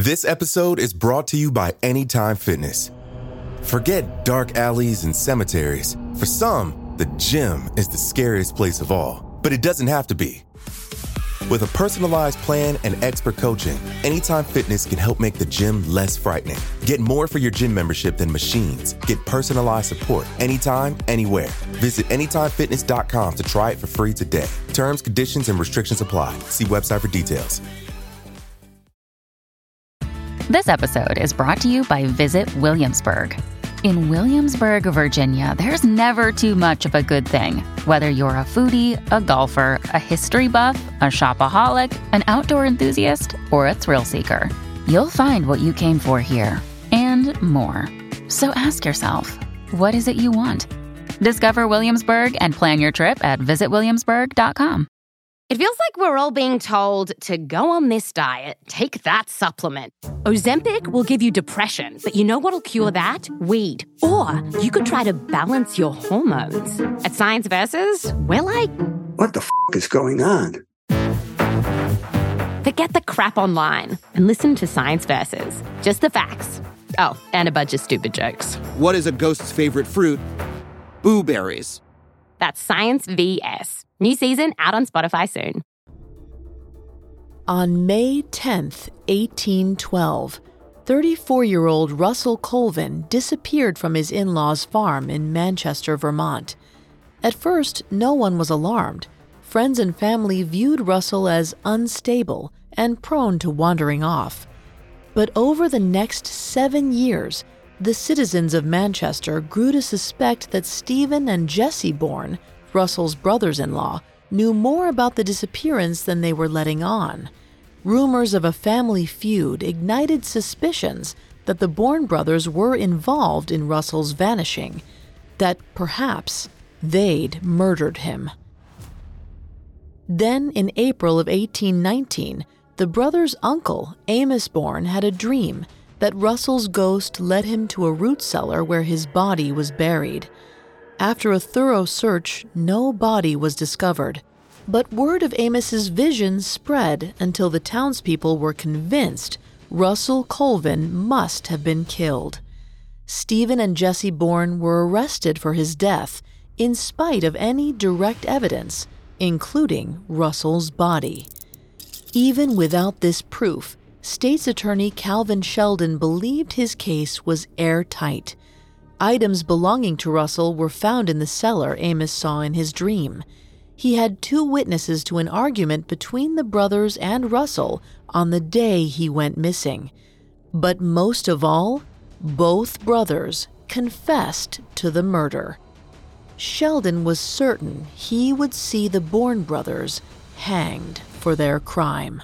This episode is brought to you by Anytime Fitness. Forget dark alleys and cemeteries. For some, the gym is the scariest place of all, but it doesn't have to be. With a personalized plan and expert coaching, Anytime Fitness can help make the gym less frightening. Get more for your gym membership than machines. Get personalized support anytime, anywhere. Visit AnytimeFitness.com to try it for free today. Terms, conditions, and restrictions apply. See website for details. This episode is brought to you by Visit Williamsburg. In Williamsburg, Virginia, there's never too much of a good thing. Whether you're a foodie, a golfer, a history buff, a shopaholic, an outdoor enthusiast, or a thrill seeker, you'll find what you came for here and more. So ask yourself, what is it you want? Discover Williamsburg and plan your trip at visitwilliamsburg.com. It feels like we're all being told to go on this diet, take that supplement. Ozempic will give you depression, but you know what'll cure that? Weed. Or you could try to balance your hormones. At Science Versus, we're like, what the is going on? Forget the crap online and listen to Science Versus. Just the facts. Oh, and a bunch of stupid jokes. What is a ghost's favorite fruit? Blueberries. That's Science VS. New season out on Spotify soon. On May 10th, 1812, 34-year-old Russell Colvin disappeared from his in-laws' farm in Manchester, Vermont. At first, no one was alarmed. Friends and family viewed Russell as unstable and prone to wandering off. But over the next 7 years, the citizens of Manchester grew to suspect that Stephen and Jesse Bourne, Russell's brothers-in-law, knew more about the disappearance than they were letting on. Rumors of a family feud ignited suspicions that the Bourne brothers were involved in Russell's vanishing, that perhaps they'd murdered him. Then, in April of 1819, the brothers' uncle, Amos Bourne, had a dream that Russell's ghost led him to a root cellar where his body was buried. After a thorough search, no body was discovered. But word of Amos's vision spread until the townspeople were convinced Russell Colvin must have been killed. Stephen and Jesse Bourne were arrested for his death, in spite of any direct evidence, including Russell's body. Even without this proof, State's Attorney Calvin Sheldon believed his case was airtight. Items belonging to Russell were found in the cellar Amos saw in his dream. He had 2 witnesses to an argument between the brothers and Russell on the day he went missing. But most of all, both brothers confessed to the murder. Sheldon was certain he would see the Bourne brothers hanged for their crime.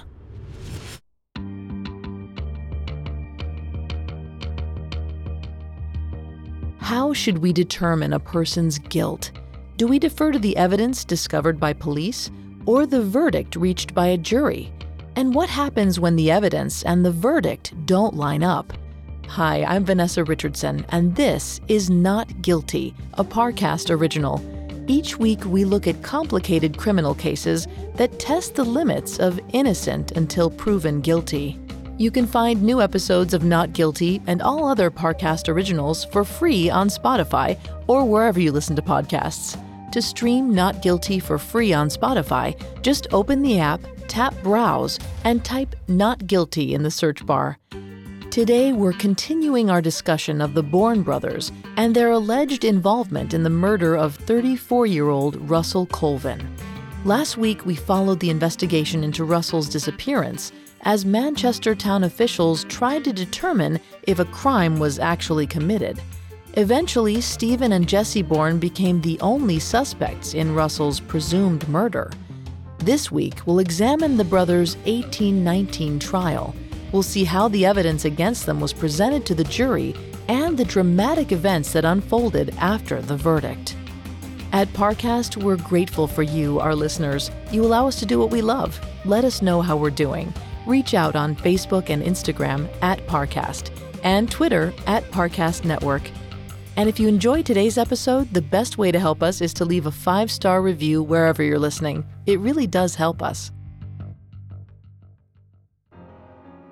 How should we determine a person's guilt? Do we defer to the evidence discovered by police or the verdict reached by a jury? And what happens when the evidence and the verdict don't line up? Hi, I'm Vanessa Richardson, and this is Not Guilty, a Parcast original. Each week, we look at complicated criminal cases that test the limits of innocent until proven guilty. You can find new episodes of Not Guilty and all other Parcast originals for free on Spotify or wherever you listen to podcasts. To stream Not Guilty for free on Spotify, just open the app, tap Browse, and type Not Guilty in the search bar. Today, we're continuing our discussion of the Bourne brothers and their alleged involvement in the murder of 34-year-old Russell Colvin. Last week, we followed the investigation into Russell's disappearance as Manchester town officials tried to determine if a crime was actually committed. Eventually, Stephen and Jesse Bourne became the only suspects in Russell's presumed murder. This week, we'll examine the brothers' 1819 trial. We'll see how the evidence against them was presented to the jury and the dramatic events that unfolded after the verdict. At Parcast, we're grateful for you, our listeners. You allow us to do what we love. Let us know how we're doing. Reach out on Facebook and Instagram at Parcast and Twitter at Parcast Network. And if you enjoyed today's episode, the best way to help us is to leave a 5-star review wherever you're listening. It really does help us.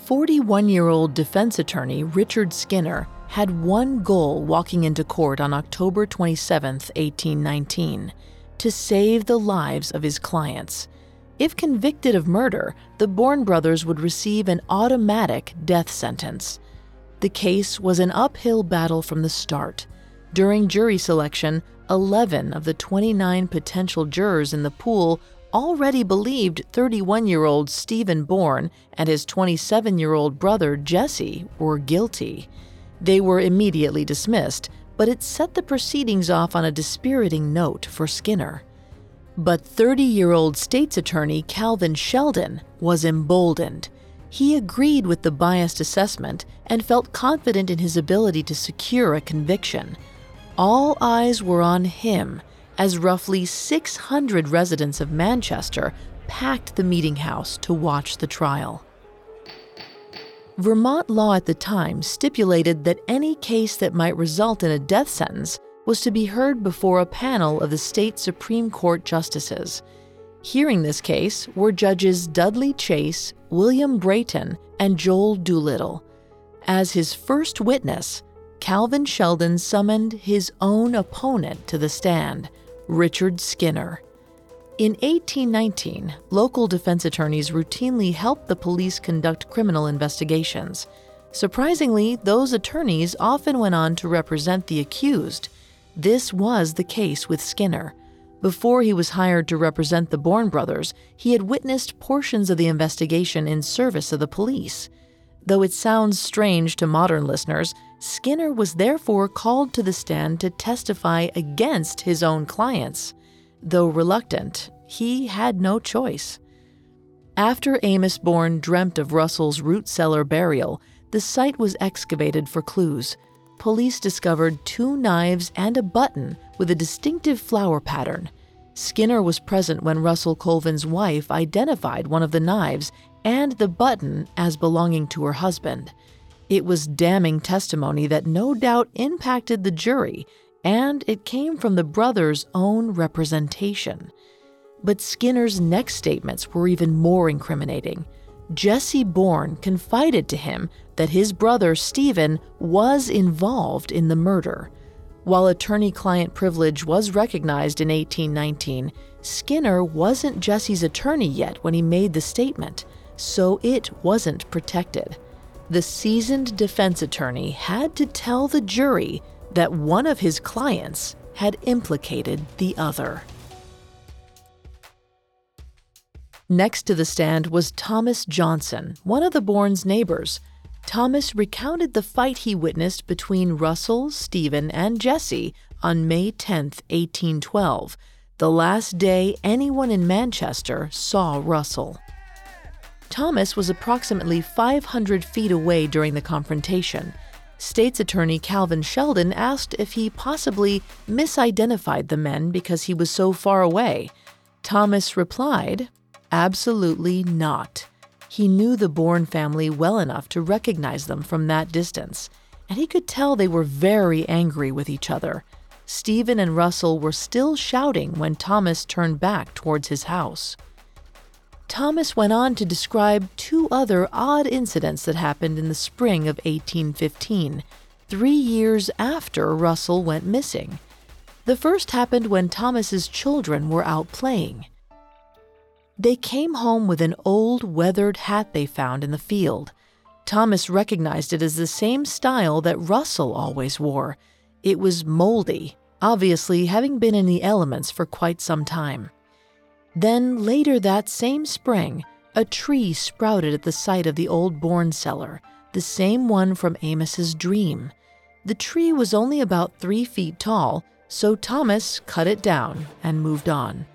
41-year-old defense attorney Richard Skinner had one goal walking into court on October 27, 1819, to save the lives of his clients. If convicted of murder, the Bourne brothers would receive an automatic death sentence. The case was an uphill battle from the start. During jury selection, 11 of the 29 potential jurors in the pool already believed 31-year-old Stephen Bourne and his 27-year-old brother Jesse were guilty. They were immediately dismissed, but it set the proceedings off on a dispiriting note for Skinner. But 30-year-old state's attorney Calvin Sheldon was emboldened. He agreed with the biased assessment and felt confident in his ability to secure a conviction. All eyes were on him as roughly 600 residents of Manchester packed the meeting house to watch the trial. Vermont law at the time stipulated that any case that might result in a death sentence was to be heard before a panel of the state Supreme Court justices. Hearing this case were Judges Dudley Chase, William Brayton, and Joel Doolittle. As his first witness, Calvin Sheldon summoned his own opponent to the stand, Richard Skinner. In 1819, local defense attorneys routinely helped the police conduct criminal investigations. Surprisingly, those attorneys often went on to represent the accused. This was the case with Skinner. Before he was hired to represent the Bourne brothers, he had witnessed portions of the investigation in service of the police. Though it sounds strange to modern listeners, Skinner was therefore called to the stand to testify against his own clients. Though reluctant, he had no choice. After Amos Bourne dreamt of Russell's root cellar burial, the site was excavated for clues. Police discovered 2 knives and a button with a distinctive flower pattern. Skinner was present when Russell Colvin's wife identified one of the knives and the button as belonging to her husband. It was damning testimony that no doubt impacted the jury, and it came from the brothers' own representation. But Skinner's next statements were even more incriminating. Jesse Bourne confided to him that his brother Stephen was involved in the murder. While attorney-client privilege was recognized in 1819, Skinner wasn't Jesse's attorney yet when he made the statement, so it wasn't protected. The seasoned defense attorney had to tell the jury that one of his clients had implicated the other. Next to the stand was Thomas Johnson, one of the Bournes' neighbors. Thomas recounted the fight he witnessed between Russell, Stephen, and Jesse on May 10, 1812, the last day anyone in Manchester saw Russell. Thomas was approximately 500 feet away during the confrontation. State's Attorney Calvin Sheldon asked if he possibly misidentified the men because he was so far away. Thomas replied, "Absolutely not." He knew the Bourne family well enough to recognize them from that distance, and he could tell they were very angry with each other. Stephen and Russell were still shouting when Thomas turned back towards his house. Thomas went on to describe 2 other odd incidents that happened in the spring of 1815, 3 years after Russell went missing. The first happened when Thomas's children were out playing. They came home with an old, weathered hat they found in the field. Thomas recognized it as the same style that Russell always wore. It was moldy, obviously having been in the elements for quite some time. Then, later that same spring, a tree sprouted at the site of the old Bourne cellar, the same one from Amos's dream. The tree was only about 3 feet tall, so Thomas cut it down and moved on.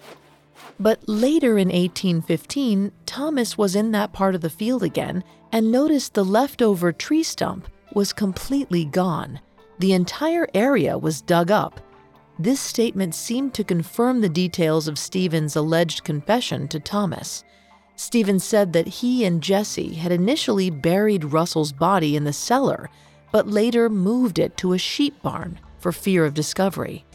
But later in 1815, Thomas was in that part of the field again and noticed the leftover tree stump was completely gone. The entire area was dug up. This statement seemed to confirm the details of Stephen's alleged confession to Thomas. Stephen said that he and Jesse had initially buried Russell's body in the cellar, but later moved it to a sheep barn for fear of discovery.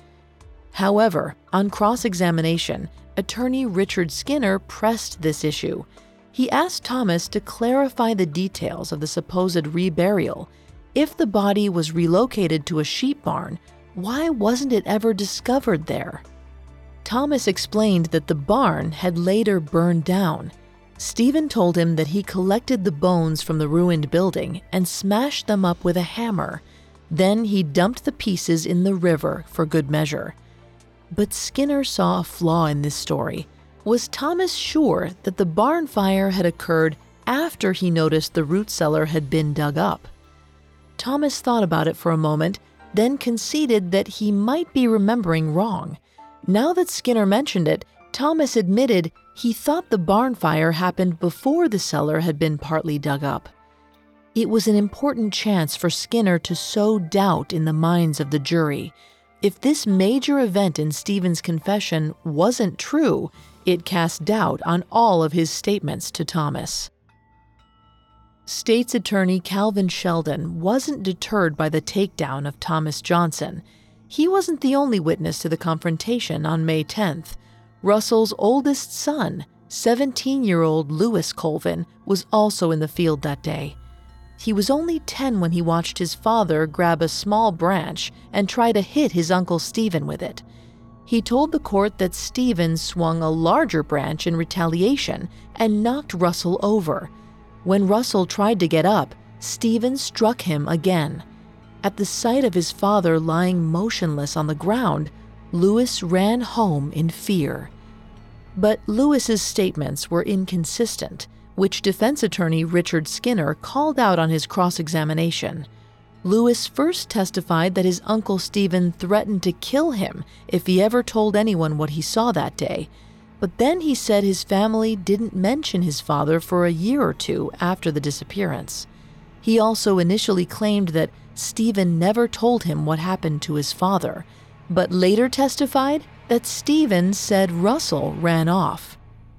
However, on cross-examination, attorney Richard Skinner pressed this issue. He asked Thomas to clarify the details of the supposed reburial. If the body was relocated to a sheep barn, why wasn't it ever discovered there? Thomas explained that the barn had later burned down. Stephen told him that he collected the bones from the ruined building and smashed them up with a hammer. Then he dumped the pieces in the river for good measure. But Skinner saw a flaw in this story. Was Thomas sure that the barn fire had occurred after he noticed the root cellar had been dug up? Thomas thought about it for a moment, then conceded that he might be remembering wrong. Now that Skinner mentioned it, Thomas admitted he thought the barn fire happened before the cellar had been partly dug up. It was an important chance for Skinner to sow doubt in the minds of the jury. If this major event in Stephen's confession wasn't true, it cast doubt on all of his statements to Thomas. State's Attorney Calvin Sheldon wasn't deterred by the takedown of Thomas Johnson. He wasn't the only witness to the confrontation on May 10th. Russell's oldest son, 17-year-old Louis Colvin, was also in the field that day. He was only 10 when he watched his father grab a small branch and try to hit his uncle Stephen with it. He told the court that Stephen swung a larger branch in retaliation and knocked Russell over. When Russell tried to get up, Stephen struck him again. At the sight of his father lying motionless on the ground, Louis ran home in fear. But Louis's statements were inconsistent, which defense attorney Richard Skinner called out on his cross-examination. Louis first testified that his uncle Stephen threatened to kill him if he ever told anyone what he saw that day, but then he said his family didn't mention his father for a year or two after the disappearance. He also initially claimed that Stephen never told him what happened to his father, but later testified that Stephen said Russell ran off.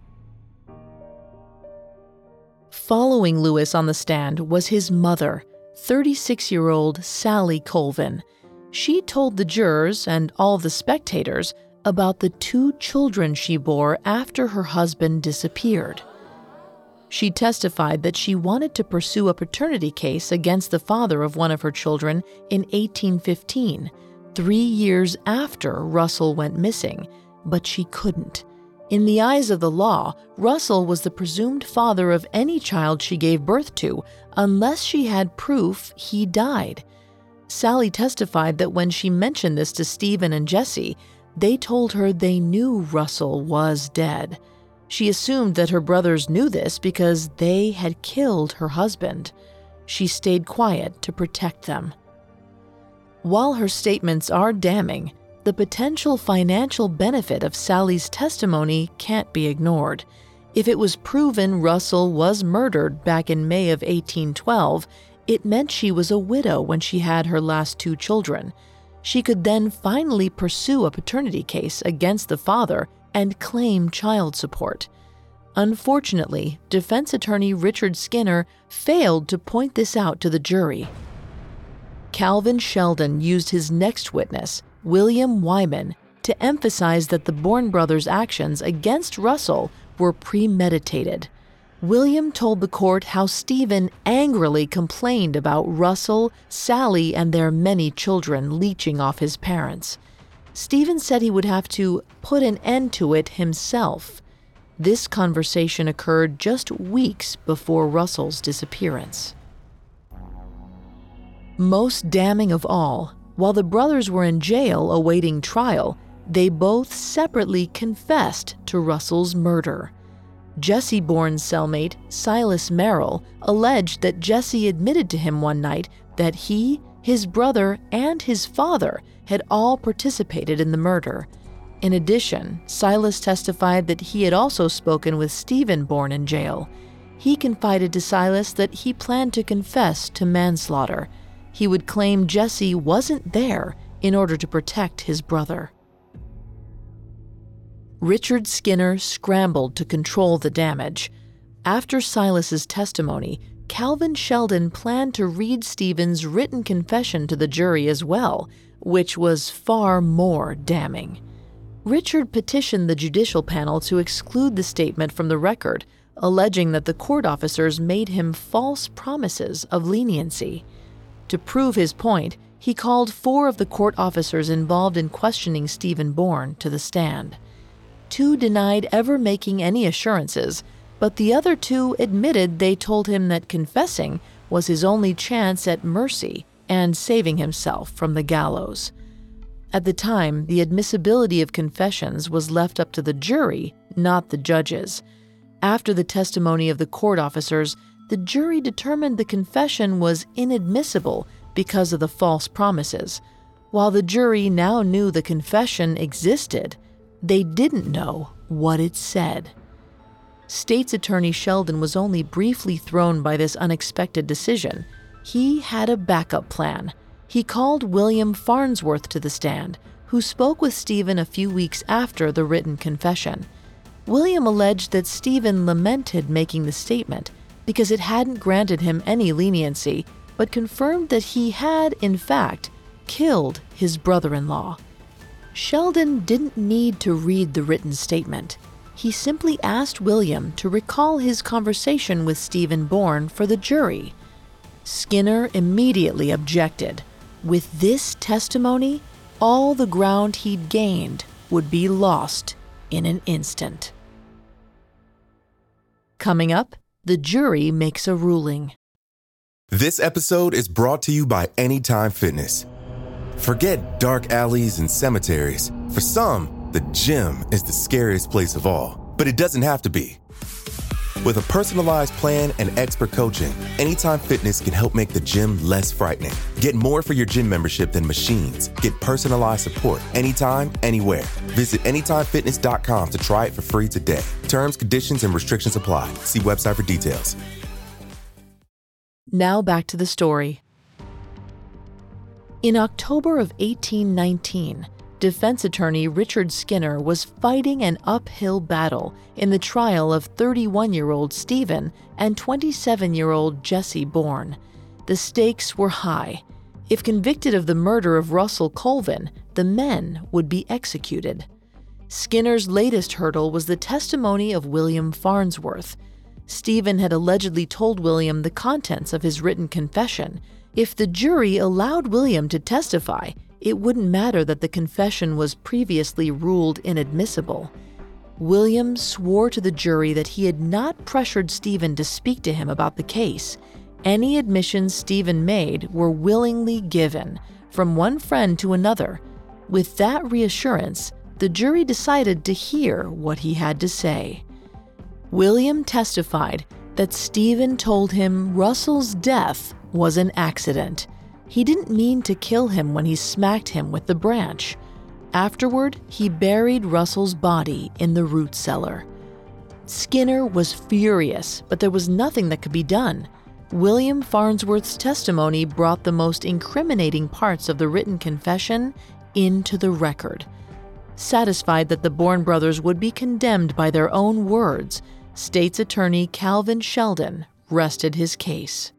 Following Louis on the stand was his mother, 36-year-old Sally Colvin. She told the jurors and all the spectators about the 2 children she bore after her husband disappeared. She testified that she wanted to pursue a paternity case against the father of one of her children in 1815, 3 years after Russell went missing, but she couldn't. In the eyes of the law, Russell was the presumed father of any child she gave birth to, unless she had proof he died. Sally testified that when she mentioned this to Stephen and Jesse, they told her they knew Russell was dead. She assumed that her brothers knew this because they had killed her husband. She stayed quiet to protect them. While her statements are damning, the potential financial benefit of Sally's testimony can't be ignored. If it was proven Russell was murdered back in May of 1812, it meant she was a widow when she had her last 2 children. She could then finally pursue a paternity case against the father and claim child support. Unfortunately, defense attorney Richard Skinner failed to point this out to the jury. Calvin Sheldon used his next witness, William Wyman, to emphasize that the Bourne brothers' actions against Russell were premeditated. William told the court how Stephen angrily complained about Russell, Sally, and their many children leeching off his parents. Stephen said he would have to put an end to it himself. This conversation occurred just weeks before Russell's disappearance. Most damning of all, while the brothers were in jail awaiting trial, they both separately confessed to Russell's murder. Jesse Bourne's cellmate, Silas Merrill, alleged that Jesse admitted to him one night that he, his brother, and his father had all participated in the murder. In addition, Silas testified that he had also spoken with Stephen Bourne in jail. He confided to Silas that he planned to confess to manslaughter. He would claim Jesse wasn't there in order to protect his brother. Richard Skinner scrambled to control the damage. After Silas's testimony, Calvin Sheldon planned to read Stephen's written confession to the jury as well, which was far more damning. Richard petitioned the judicial panel to exclude the statement from the record, alleging that the court officers made him false promises of leniency. To prove his point, he called 4 of the court officers involved in questioning Stephen Bourne to the stand. 2 denied ever making any assurances, but the other 2 admitted they told him that confessing was his only chance at mercy and saving himself from the gallows. At the time, the admissibility of confessions was left up to the jury, not the judges. After the testimony of the court officers, the jury determined the confession was inadmissible because of the false promises. While the jury now knew the confession existed, they didn't know what it said. State's Attorney Sheldon was only briefly thrown by this unexpected decision. He had a backup plan. He called William Farnsworth to the stand, who spoke with Stephen a few weeks after the written confession. William alleged that Stephen lamented making the statement because it hadn't granted him any leniency, but confirmed that he had, in fact, killed his brother-in-law. Sheldon didn't need to read the written statement. He simply asked William to recall his conversation with Stephen Bourne for the jury. Skinner immediately objected. With this testimony, all the ground he'd gained would be lost in an instant. Coming up, the jury makes a ruling. This episode is brought to you by Anytime Fitness. Forget dark alleys and cemeteries. For some, the gym is the scariest place of all, but it doesn't have to be. With a personalized plan and expert coaching, Anytime Fitness can help make the gym less frightening. Get more for your gym membership than machines. Get personalized support anytime, anywhere. Visit AnytimeFitness.com to try it for free today. Terms, conditions, and restrictions apply. See website for details. Now back to the story. In October of 1819, defense attorney Richard Skinner was fighting an uphill battle in the trial of 31-year-old Stephen and 27-year-old Jesse Bourne. The stakes were high. If convicted of the murder of Russell Colvin, the men would be executed. Skinner's latest hurdle was the testimony of William Farnsworth. Stephen had allegedly told William the contents of his written confession. If the jury allowed William to testify, it wouldn't matter that the confession was previously ruled inadmissible. William swore to the jury that he had not pressured Stephen to speak to him about the case. Any admissions Stephen made were willingly given, from one friend to another. With that reassurance, the jury decided to hear what he had to say. William testified that Stephen told him Russell's death was an accident. He didn't mean to kill him when he smacked him with the branch. Afterward, he buried Russell's body in the root cellar. Skinner was furious, but there was nothing that could be done. William Farnsworth's testimony brought the most incriminating parts of the written confession into the record. Satisfied that the Bourne brothers would be condemned by their own words, State's Attorney Calvin Sheldon rested his case.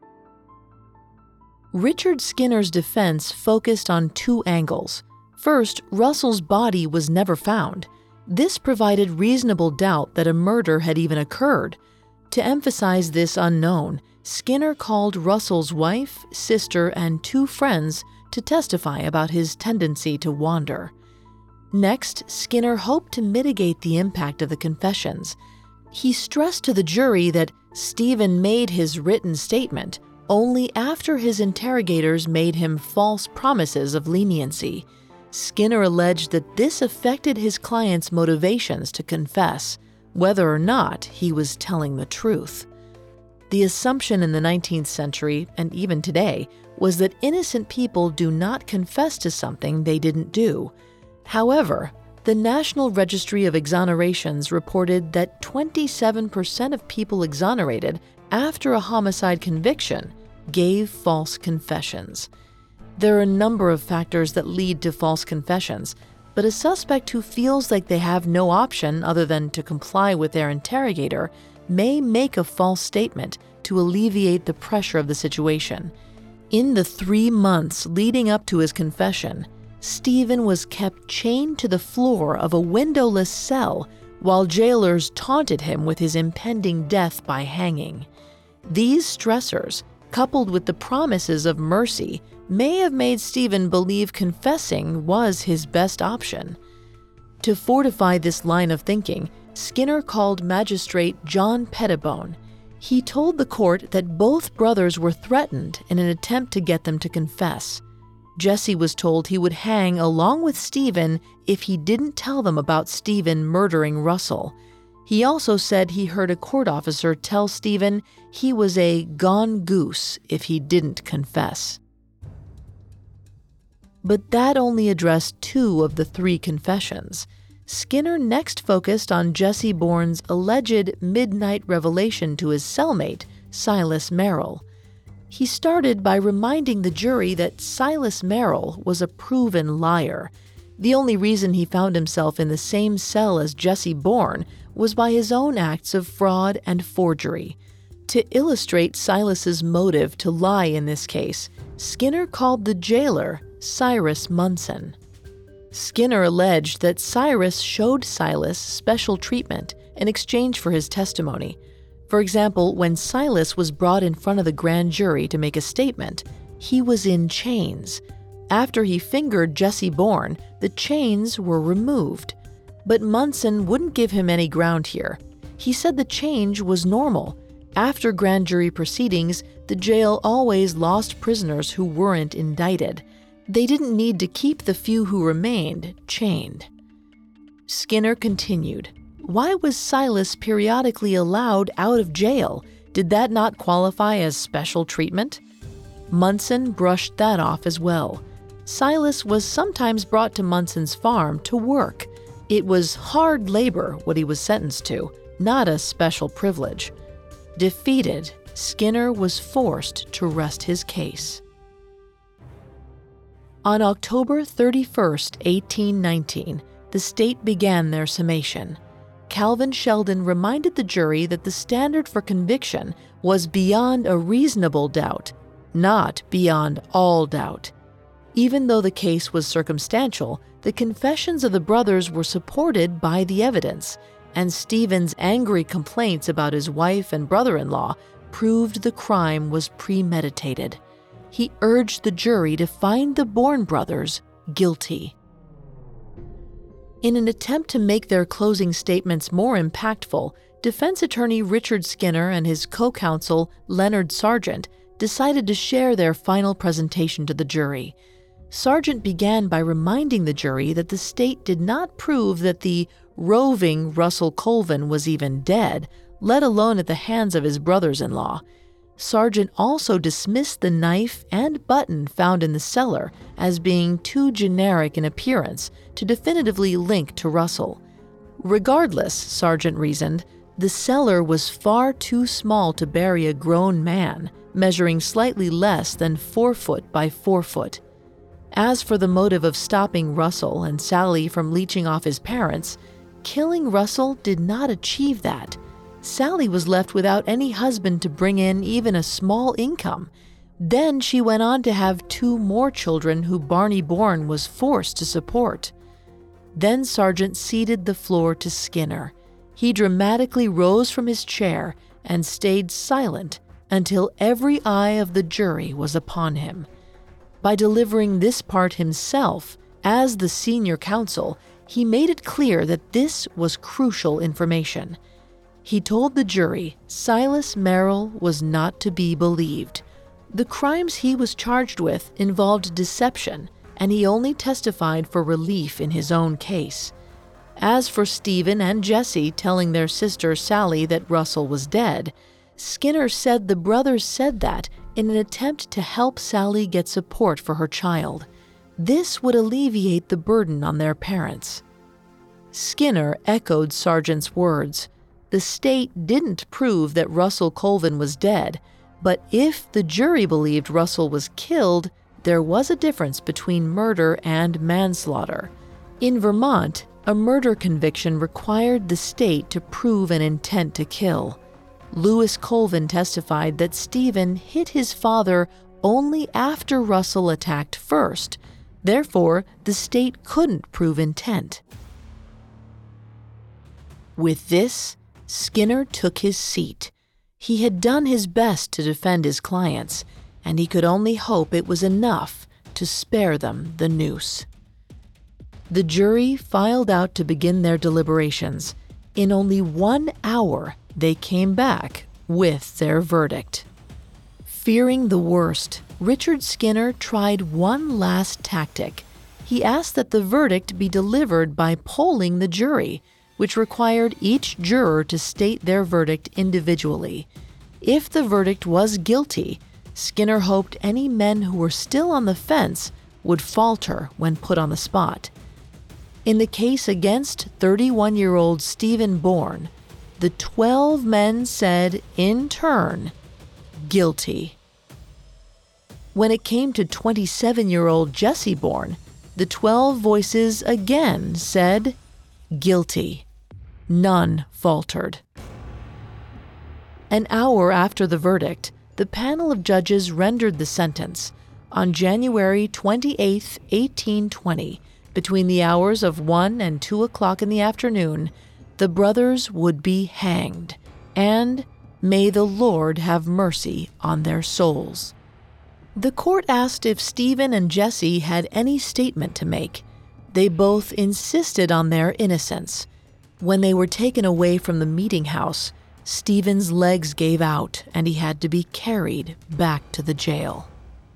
Richard Skinner's defense focused on 2 angles. First, Russell's body was never found. This provided reasonable doubt that a murder had even occurred. To emphasize this unknown, Skinner called Russell's wife, sister, and 2 friends to testify about his tendency to wander. Next, Skinner hoped to mitigate the impact of the confessions. He stressed to the jury that Stephen made his written statement only after his interrogators made him false promises of leniency. Skinner alleged that this affected his client's motivations to confess, whether or not he was telling the truth. The assumption in the 19th century, and even today, was that innocent people do not confess to something they didn't do. However, the National Registry of Exonerations reported that 27% of people exonerated after a homicide conviction gave false confessions. There are a number of factors that lead to false confessions, but a suspect who feels like they have no option other than to comply with their interrogator may make a false statement to alleviate the pressure of the situation. In the 3 months leading up to his confession, Stephen was kept chained to the floor of a windowless cell while jailers taunted him with his impending death by hanging. These stressors, coupled with the promises of mercy, may have made Stephen believe confessing was his best option. To fortify this line of thinking, Skinner called Magistrate John Pettibone. He told the court that both brothers were threatened in an attempt to get them to confess. Jesse was told he would hang along with Stephen if he didn't tell them about Stephen murdering Russell. He also said he heard a court officer tell Stephen he was a gone goose if he didn't confess. But that only addressed 2 of the 3 confessions. Skinner next focused on Jesse Bourne's alleged midnight revelation to his cellmate, Silas Merrill. He started by reminding the jury that Silas Merrill was a proven liar. The only reason he found himself in the same cell as Jesse Bourne was by his own acts of fraud and forgery. To illustrate Silas's motive to lie in this case, Skinner called the jailer Cyrus Munson. Skinner alleged that Cyrus showed Silas special treatment in exchange for his testimony. For example, when Silas was brought in front of the grand jury to make a statement, he was in chains. After he fingered Jesse Bourne, the chains were removed. But Munson wouldn't give him any ground here. He said the change was normal. After grand jury proceedings, the jail always lost prisoners who weren't indicted. They didn't need to keep the few who remained chained. Skinner continued. Why was Silas periodically allowed out of jail? Did that not qualify as special treatment? Munson brushed that off as well. Silas was sometimes brought to Munson's farm to work. It was hard labor what he was sentenced to, not a special privilege. Defeated, Skinner was forced to rest his case. On October 31, 1819, the state began their summation. Calvin Sheldon reminded the jury that the standard for conviction was beyond a reasonable doubt, not beyond all doubt. Even though the case was circumstantial, the confessions of the brothers were supported by the evidence, and Stephen's angry complaints about his wife and brother-in-law proved the crime was premeditated. He urged the jury to find the Bourne brothers guilty. In an attempt to make their closing statements more impactful, defense attorney Richard Skinner and his co-counsel Leonard Sargent decided to share their final presentation to the jury. Sargent began by reminding the jury that the state did not prove that the roving Russell Colvin was even dead, let alone at the hands of his brothers-in-law. Sargent also dismissed the knife and button found in the cellar as being too generic in appearance to definitively link to Russell. Regardless, Sargent reasoned, the cellar was far too small to bury a grown man, measuring slightly less than 4 foot by 4 foot. As for the motive of stopping Russell and Sally from leeching off his parents, killing Russell did not achieve that. Sally was left without any husband to bring in even a small income. Then she went on to have 2 more children who Barney Bourne was forced to support. Then Sargent ceded the floor to Skinner. He dramatically rose from his chair and stayed silent until every eye of the jury was upon him. By delivering this part himself, as the senior counsel, he made it clear that this was crucial information. He told the jury Silas Merrill was not to be believed. The crimes he was charged with involved deception, and he only testified for relief in his own case. As for Stephen and Jesse telling their sister Sally that Russell was dead, Skinner said the brothers said that in an attempt to help Sally get support for her child. This would alleviate the burden on their parents. Skinner echoed Sargent's words. The state didn't prove that Russell Colvin was dead, but if the jury believed Russell was killed, there was a difference between murder and manslaughter. In Vermont, a murder conviction required the state to prove an intent to kill. Lewis Colvin testified that Stephen hit his father only after Russell attacked first. Therefore, the state couldn't prove intent. With this, Skinner took his seat. He had done his best to defend his clients, and he could only hope it was enough to spare them the noose. The jury filed out to begin their deliberations. In only 1 hour, they came back with their verdict. Fearing the worst, Richard Skinner tried one last tactic. He asked that the verdict be delivered by polling the jury, which required each juror to state their verdict individually. If the verdict was guilty, Skinner hoped any men who were still on the fence would falter when put on the spot. In the case against 31-year-old Stephen Bourne, the 12 men said, in turn, guilty. When it came to 27-year-old Jesse Bourne, the 12 voices again said, guilty. None faltered. An hour after the verdict, the panel of judges rendered the sentence. On January 28, 1820, between the hours of 1 and 2 o'clock in the afternoon, the brothers would be hanged, and may the Lord have mercy on their souls. The court asked if Stephen and Jesse had any statement to make. They both insisted on their innocence. When they were taken away from the meeting house, Stephen's legs gave out and he had to be carried back to the jail.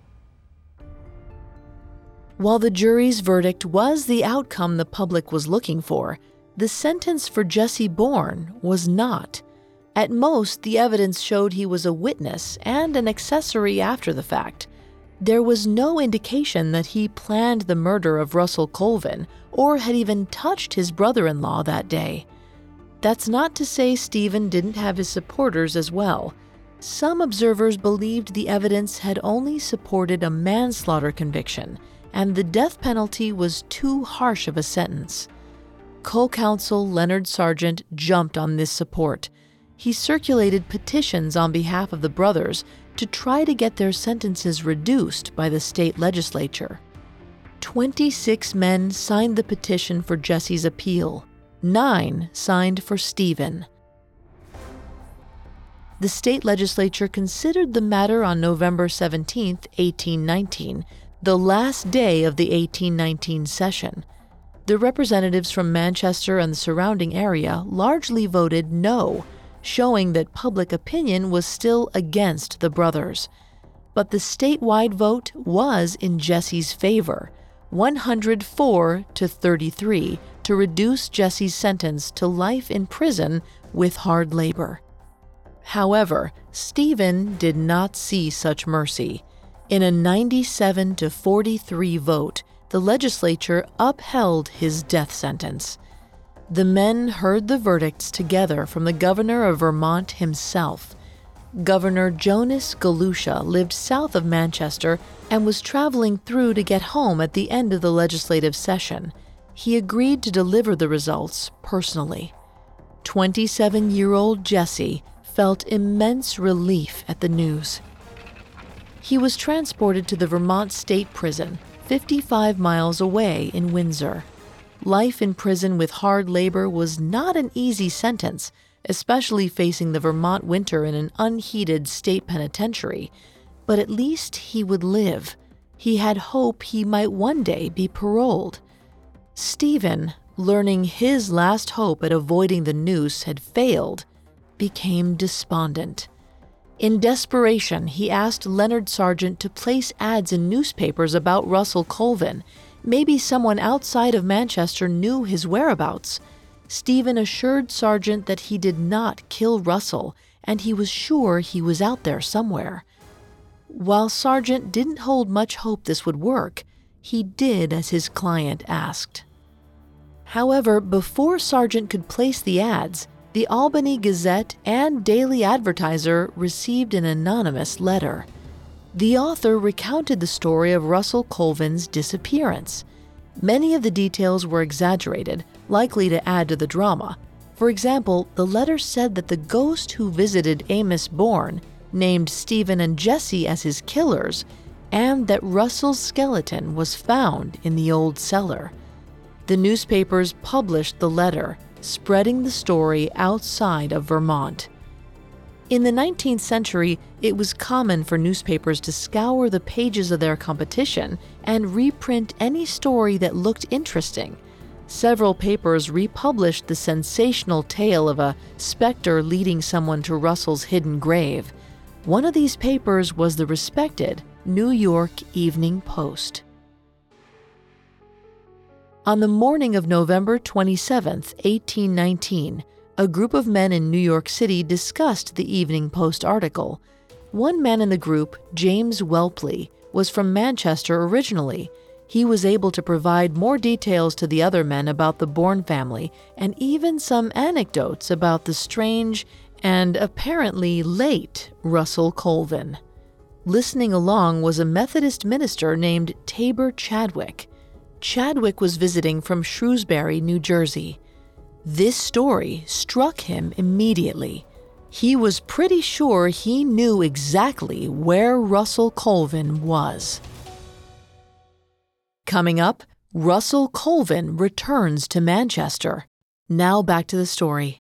While the jury's verdict was the outcome the public was looking for, the sentence for Jesse Bourne was not. At most, the evidence showed he was a witness and an accessory after the fact. There was no indication that he planned the murder of Russell Colvin or had even touched his brother-in-law that day. That's not to say Stephen didn't have his supporters as well. Some observers believed the evidence had only supported a manslaughter conviction, and the death penalty was too harsh of a sentence. Co-counsel Leonard Sargent jumped on this support. He circulated petitions on behalf of the brothers to try to get their sentences reduced by the state legislature. 26 men signed the petition for Jesse's appeal. 9 signed for Stephen. The state legislature considered the matter on November 17, 1819, the last day of the 1819 session. The representatives from Manchester and the surrounding area largely voted no, showing that public opinion was still against the brothers. But the statewide vote was in Jesse's favor, 104 to 33, to reduce Jesse's sentence to life in prison with hard labor. However, Stephen did not see such mercy. In a 97 to 43 vote, the legislature upheld his death sentence. The men heard the verdicts together from the governor of Vermont himself. Governor Jonas Galusha lived south of Manchester and was traveling through to get home at the end of the legislative session. He agreed to deliver the results personally. 27-year-old Jesse felt immense relief at the news. He was transported to the Vermont State Prison, 55 miles away in Windsor. Life in prison with hard labor was not an easy sentence, especially facing the Vermont winter in an unheated state penitentiary. But at least he would live. He had hope he might one day be paroled. Stephen, learning his last hope at avoiding the noose had failed, became despondent. In desperation, he asked Leonard Sargent to place ads in newspapers about Russell Colvin. Maybe someone outside of Manchester knew his whereabouts. Stephen assured Sargent that he did not kill Russell, and he was sure he was out there somewhere. While Sargent didn't hold much hope this would work, he did as his client asked. However, before Sargent could place the ads, the Albany Gazette and Daily Advertiser received an anonymous letter. The author recounted the story of Russell Colvin's disappearance. Many of the details were exaggerated, likely to add to the drama. For example, the letter said that the ghost who visited Amos Bourne named Stephen and Jesse as his killers, and that Russell's skeleton was found in the old cellar. The newspapers published the letter, spreading the story outside of Vermont. In the 19th century, it was common for newspapers to scour the pages of their competition and reprint any story that looked interesting. Several papers republished the sensational tale of a specter leading someone to Russell's hidden grave. One of these papers was the respected New York Evening Post. On the morning of November 27, 1819, a group of men in New York City discussed the Evening Post article. One man in the group, James Whelpley, was from Manchester originally. He was able to provide more details to the other men about the Bourne family and even some anecdotes about the strange and apparently late Russell Colvin. Listening along was a Methodist minister named Tabor Chadwick. Chadwick was visiting from Shrewsbury, New Jersey. This story struck him immediately. He was pretty sure he knew exactly where Russell Colvin was. Coming up, Russell Colvin returns to Manchester. Now back to the story.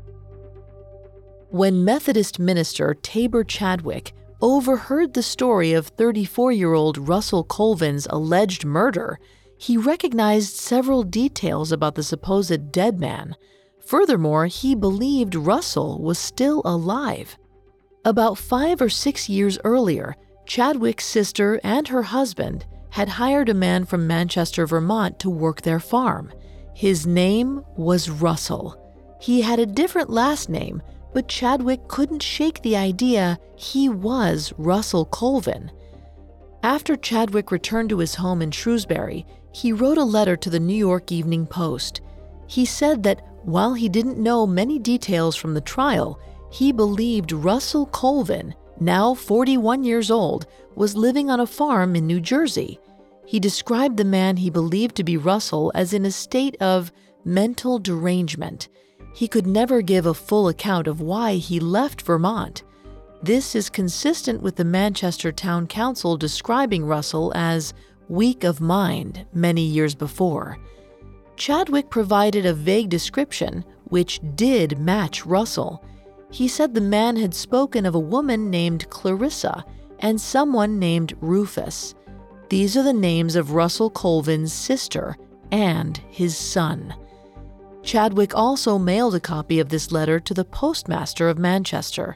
When Methodist minister Tabor Chadwick overheard the story of 34-year-old Russell Colvin's alleged murder, he recognized several details about the supposed dead man. Furthermore, he believed Russell was still alive. About 5 or 6 years earlier, Chadwick's sister and her husband had hired a man from Manchester, Vermont to work their farm. His name was Russell. He had a different last name, but Chadwick couldn't shake the idea he was Russell Colvin. After Chadwick returned to his home in Shrewsbury, he wrote a letter to the New York Evening Post. He said that while he didn't know many details from the trial, he believed Russell Colvin, now 41 years old, was living on a farm in New Jersey. He described the man he believed to be Russell as in a state of mental derangement. He could never give a full account of why he left Vermont. This is consistent with the Manchester Town Council describing Russell as weak of mind many years before. Chadwick provided a vague description, which did match Russell. He said the man had spoken of a woman named Clarissa and someone named Rufus. These are the names of Russell Colvin's sister and his son. Chadwick also mailed a copy of this letter to the postmaster of Manchester.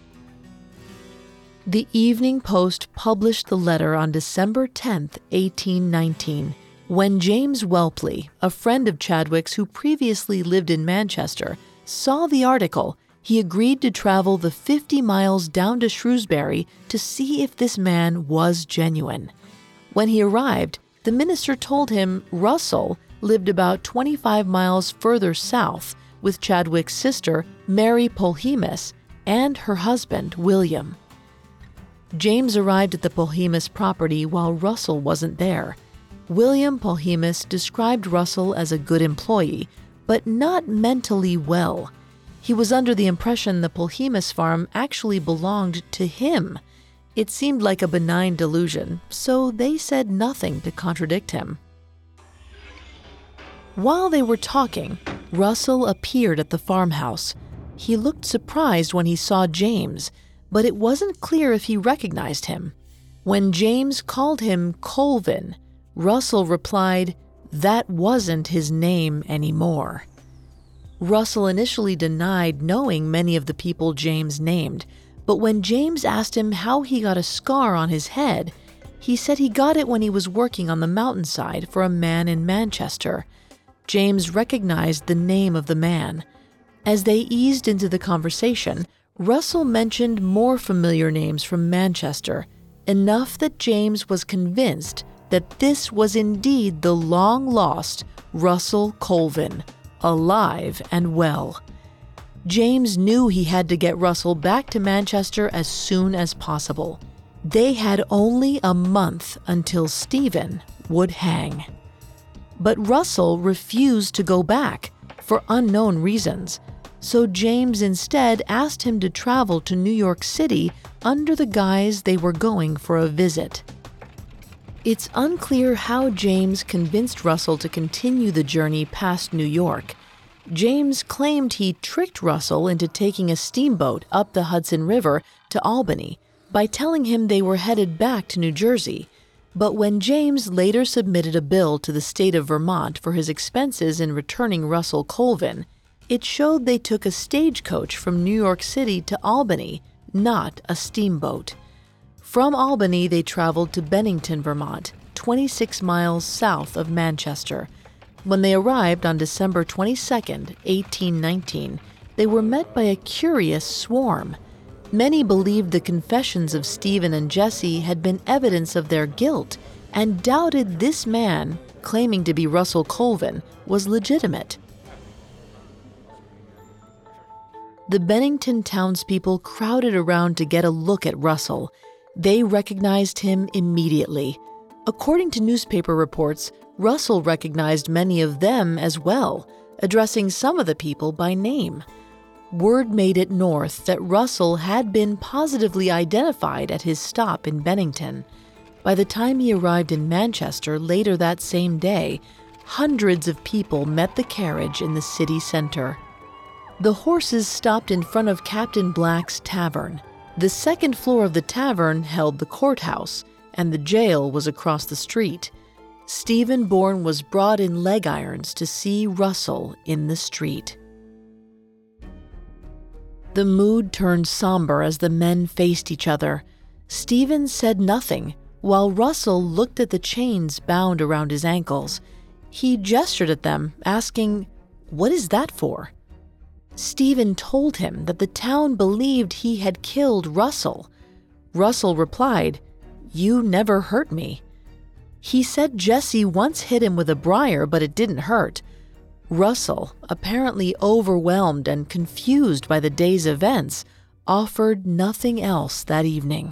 The Evening Post published the letter on December 10, 1819. When James Whelpley, a friend of Chadwick's who previously lived in Manchester, saw the article, he agreed to travel the 50 miles down to Shrewsbury to see if this man was genuine. When he arrived, the minister told him Russell lived about 25 miles further south with Chadwick's sister, Mary Polhemus, and her husband, William. James arrived at the Polhemus property while Russell wasn't there. William Polhemus described Russell as a good employee, but not mentally well. He was under the impression the Polhemus farm actually belonged to him. It seemed like a benign delusion, so they said nothing to contradict him. While they were talking, Russell appeared at the farmhouse. He looked surprised when he saw James, but it wasn't clear if he recognized him. When James called him Colvin, Russell replied, that wasn't his name anymore. Russell initially denied knowing many of the people James named, but when James asked him how he got a scar on his head, he said he got it when he was working on the mountainside for a man in Manchester. James recognized the name of the man. As they eased into the conversation, Russell mentioned more familiar names from Manchester, enough that James was convinced that this was indeed the long-lost Russell Colvin, alive and well. James knew he had to get Russell back to Manchester as soon as possible. They had only a month until Stephen would hang. But Russell refused to go back for unknown reasons, so James instead asked him to travel to New York City under the guise they were going for a visit. It's unclear how James convinced Russell to continue the journey past New York. James claimed he tricked Russell into taking a steamboat up the Hudson River to Albany by telling him they were headed back to New Jersey. But when James later submitted a bill to the state of Vermont for his expenses in returning Russell Colvin, it showed they took a stagecoach from New York City to Albany, not a steamboat. From Albany, they traveled to Bennington, Vermont, 26 miles south of Manchester. When they arrived on December 22, 1819, they were met by a curious swarm. Many believed the confessions of Stephen and Jesse had been evidence of their guilt and doubted this man, claiming to be Russell Colvin, was legitimate. The Bennington townspeople crowded around to get a look at Russell. They recognized him immediately. According to newspaper reports, Russell recognized many of them as well, addressing some of the people by name. Word made it north that Russell had been positively identified at his stop in Bennington. By the time he arrived in Manchester later that same day, hundreds of people met the carriage in the city center. The horses stopped in front of Captain Black's tavern. The second floor of the tavern held the courthouse, and the jail was across the street. Stephen Bourne was brought in leg irons to see Russell in the street. The mood turned somber as the men faced each other. Stephen said nothing, while Russell looked at the chains bound around his ankles. He gestured at them, asking, "What is that for?" Stephen told him that the town believed he had killed Russell. Russell replied, "You never hurt me." He said Jesse once hit him with a briar, but it didn't hurt. Russell, apparently overwhelmed and confused by the day's events, offered nothing else that evening.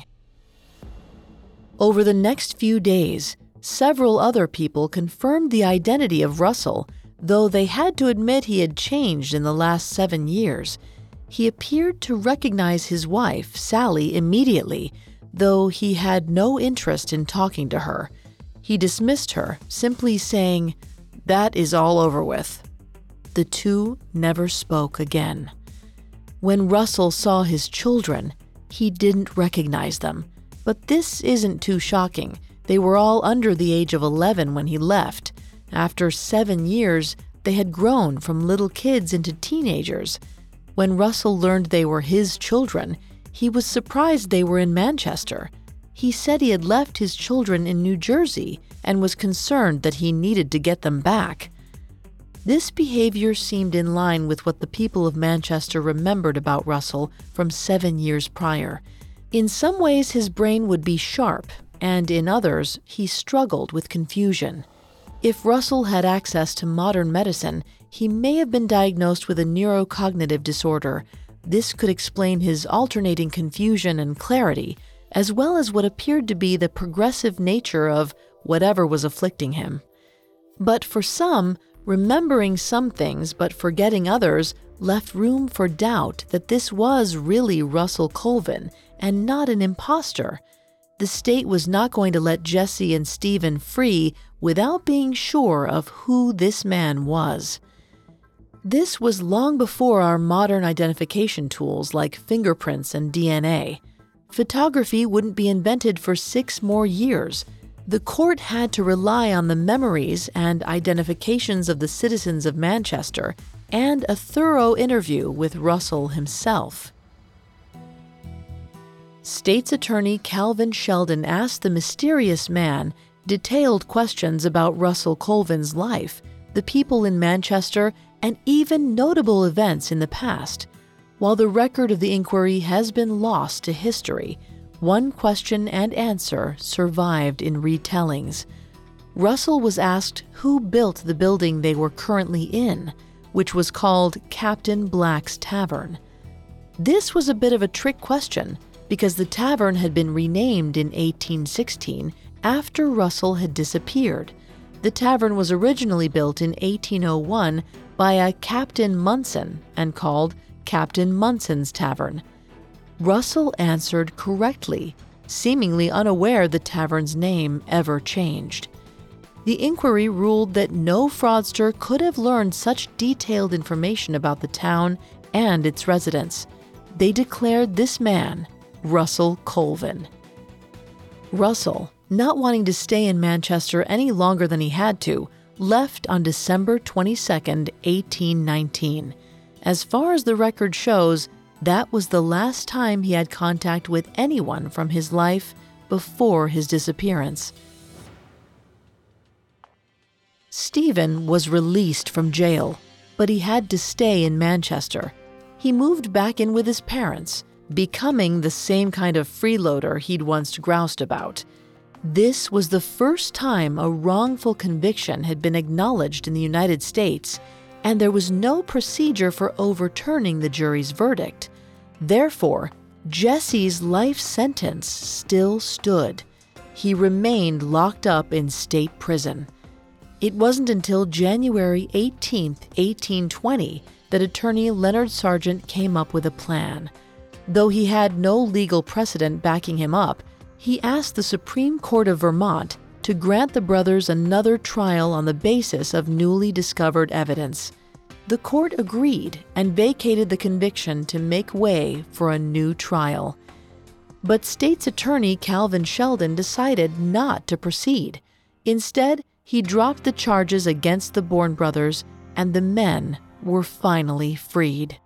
Over the next few days, several other people confirmed the identity of Russell, though they had to admit he had changed in the last 7 years. He appeared to recognize his wife, Sally, immediately, though he had no interest in talking to her. He dismissed her, simply saying, "That is all over with." The two never spoke again. When Russell saw his children, he didn't recognize them. But this isn't too shocking. They were all under the age of 11 when he left. After 7 years, they had grown from little kids into teenagers. When Russell learned they were his children, he was surprised they were in Manchester. He said he had left his children in New Jersey and was concerned that he needed to get them back. This behavior seemed in line with what the people of Manchester remembered about Russell from 7 years prior. In some ways, his brain would be sharp, and in others, he struggled with confusion. If Russell had access to modern medicine, he may have been diagnosed with a neurocognitive disorder. This could explain his alternating confusion and clarity, as well as what appeared to be the progressive nature of whatever was afflicting him. But for some, remembering some things but forgetting others left room for doubt that this was really Russell Colvin and not an imposter. The state was not going to let Jesse and Stephen free without being sure of who this man was. This was long before our modern identification tools like fingerprints and DNA. Photography wouldn't be invented for 6 more years. The court had to rely on the memories and identifications of the citizens of Manchester and a thorough interview with Russell himself. State's Attorney Calvin Sheldon asked the mysterious man detailed questions about Russell Colvin's life, the people in Manchester, and even notable events in the past. While the record of the inquiry has been lost to history, one question and answer survived in retellings. Russell was asked who built the building they were currently in, which was called Captain Black's Tavern. This was a bit of a trick question, because the tavern had been renamed in 1816 after Russell had disappeared. The tavern was originally built in 1801 by a Captain Munson and called Captain Munson's Tavern. Russell answered correctly, seemingly unaware the tavern's name ever changed. The inquiry ruled that no fraudster could have learned such detailed information about the town and its residents. They declared this man Russell Colvin. Russell, not wanting to stay in Manchester any longer than he had to, left on December 22, 1819. As far as the record shows, that was the last time he had contact with anyone from his life before his disappearance. Stephen was released from jail, but he had to stay in Manchester. He moved back in with his parents, becoming the same kind of freeloader he'd once groused about. This was the first time a wrongful conviction had been acknowledged in the United States, and there was no procedure for overturning the jury's verdict. Therefore, Jesse's life sentence still stood. He remained locked up in state prison. It wasn't until January 18, 1820, that attorney Leonard Sargent came up with a plan. Though he had no legal precedent backing him up, he asked the Supreme Court of Vermont to grant the brothers another trial on the basis of newly discovered evidence. The court agreed and vacated the conviction to make way for a new trial. But state's attorney Calvin Sheldon decided not to proceed. Instead, he dropped the charges against the Bourne brothers, and the men were finally freed.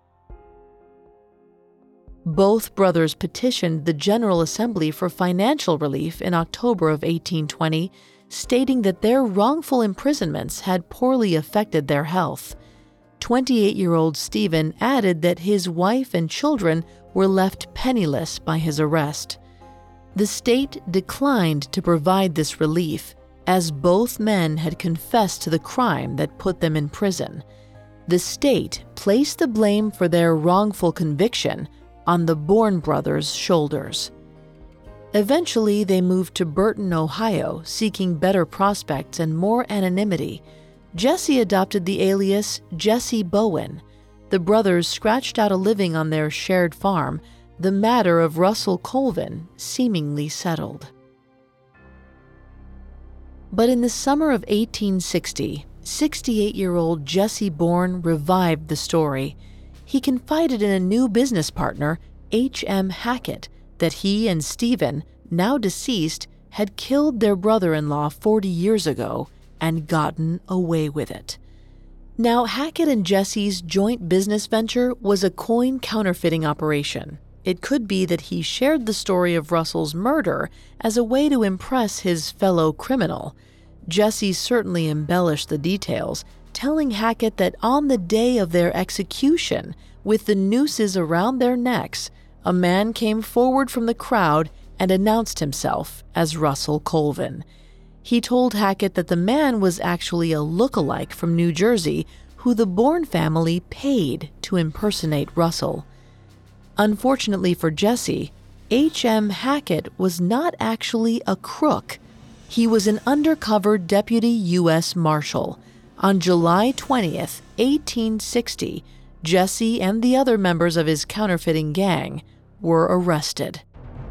Both brothers petitioned the General Assembly for financial relief in October of 1820, stating that their wrongful imprisonments had poorly affected their health. 28-year-old Stephen added that his wife and children were left penniless by his arrest. The state declined to provide this relief, as both men had confessed to the crime that put them in prison. The state placed the blame for their wrongful conviction on the Bourne brothers' shoulders. Eventually, they moved to Burton, Ohio, seeking better prospects and more anonymity. Jesse adopted the alias Jesse Bowen. The brothers scratched out a living on their shared farm, the matter of Russell Colvin seemingly settled. But in the summer of 1860, 68-year-old Jesse Bourne revived the story. He confided in a new business partner, H.M. Hackett, that he and Stephen, now deceased, had killed their brother-in-law 40 years ago and gotten away with it. Now, Hackett and Jesse's joint business venture was a coin counterfeiting operation. It could be that he shared the story of Russell's murder as a way to impress his fellow criminal. Jesse certainly embellished the details, telling Hackett that on the day of their execution, with the nooses around their necks, a man came forward from the crowd and announced himself as Russell Colvin. He told Hackett that the man was actually a look-alike from New Jersey who the Bourne family paid to impersonate Russell. Unfortunately for Jesse, H.M. Hackett was not actually a crook. He was an undercover deputy U.S. Marshal. On July 20th, 1860, Jesse and the other members of his counterfeiting gang were arrested.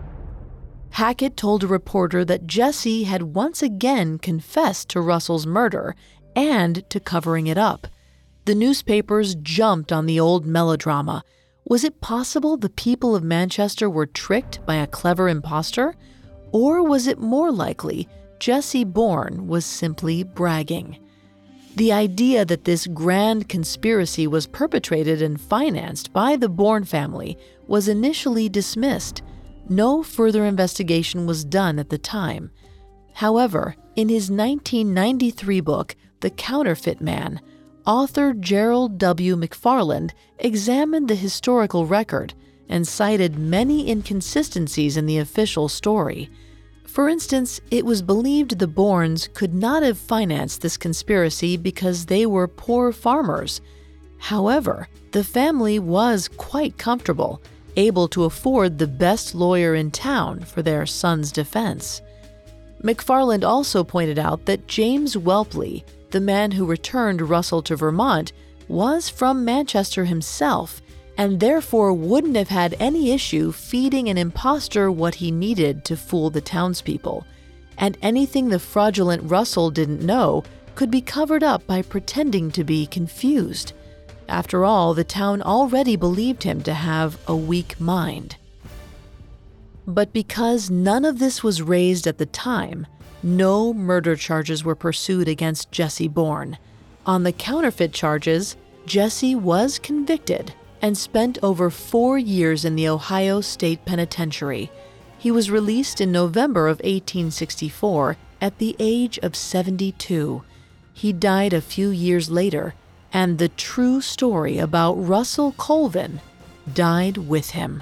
Hackett told a reporter that Jesse had once again confessed to Russell's murder and to covering it up. The newspapers jumped on the old melodrama. Was it possible the people of Manchester were tricked by a clever imposter? Or was it more likely Jesse Bourne was simply bragging? The idea that this grand conspiracy was perpetrated and financed by the Bourne family was initially dismissed. No further investigation was done at the time. However, in his 1993 book, The Counterfeit Man, author Gerald W. McFarland examined the historical record and cited many inconsistencies in the official story. For instance, it was believed the Bournes could not have financed this conspiracy because they were poor farmers. However, the family was quite comfortable, able to afford the best lawyer in town for their son's defense. McFarland also pointed out that James Whelpley, the man who returned Russell to Vermont, was from Manchester himself, and therefore wouldn't have had any issue feeding an impostor what he needed to fool the townspeople. and anything the fraudulent Russell didn't know could be covered up by pretending to be confused. After all, the town already believed him to have a weak mind. But because none of this was raised at the time, no murder charges were pursued against Jesse Bourne. On the counterfeit charges, Jesse was convicted and spent over 4 years in the Ohio State Penitentiary. He was released in November of 1864 at the age of 72. He died a few years later, and the true story about Russell Colvin died with him.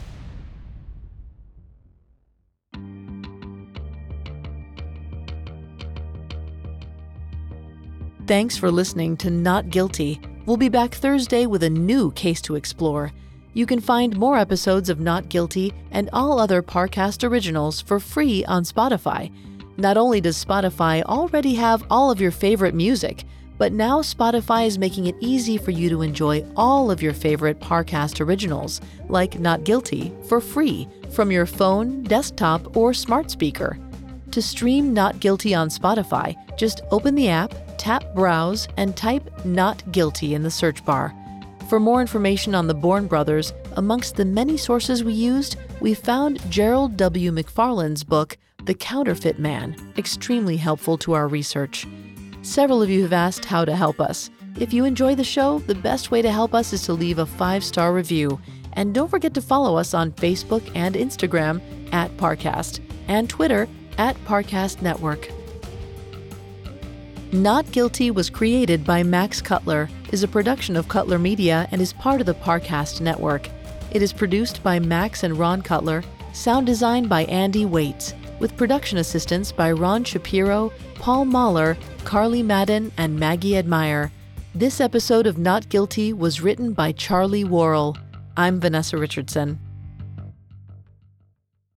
Thanks for listening to Not Guilty. We'll be back Thursday with a new case to explore. You can find more episodes of Not Guilty and all other Parcast originals for free on Spotify. Not only does Spotify already have all of your favorite music, but now Spotify is making it easy for you to enjoy all of your favorite Parcast originals, like Not Guilty, for free from your phone, desktop, or smart speaker. To stream Not Guilty on Spotify, just open the app, tap Browse, and type Not Guilty in the search bar. For more information on the Bourne brothers, amongst the many sources we used, we found Gerald W. McFarlane's book, The Counterfeit Man, extremely helpful to our research. Several of you have asked how to help us. If you enjoy the show, the best way to help us is to leave a 5-star review. And don't forget to follow us on Facebook and Instagram @Parcast and Twitter @Parcast Network. Not Guilty was created by Max Cutler, is a production of Cutler Media, and is part of the Parcast Network. It is produced by Max and Ron Cutler, sound design by Andy Waits, with production assistance by Ron Shapiro, Paul Mahler, Carly Madden, and Maggie Admire. This episode of Not Guilty was written by Charlie Worrell. I'm Vanessa Richardson.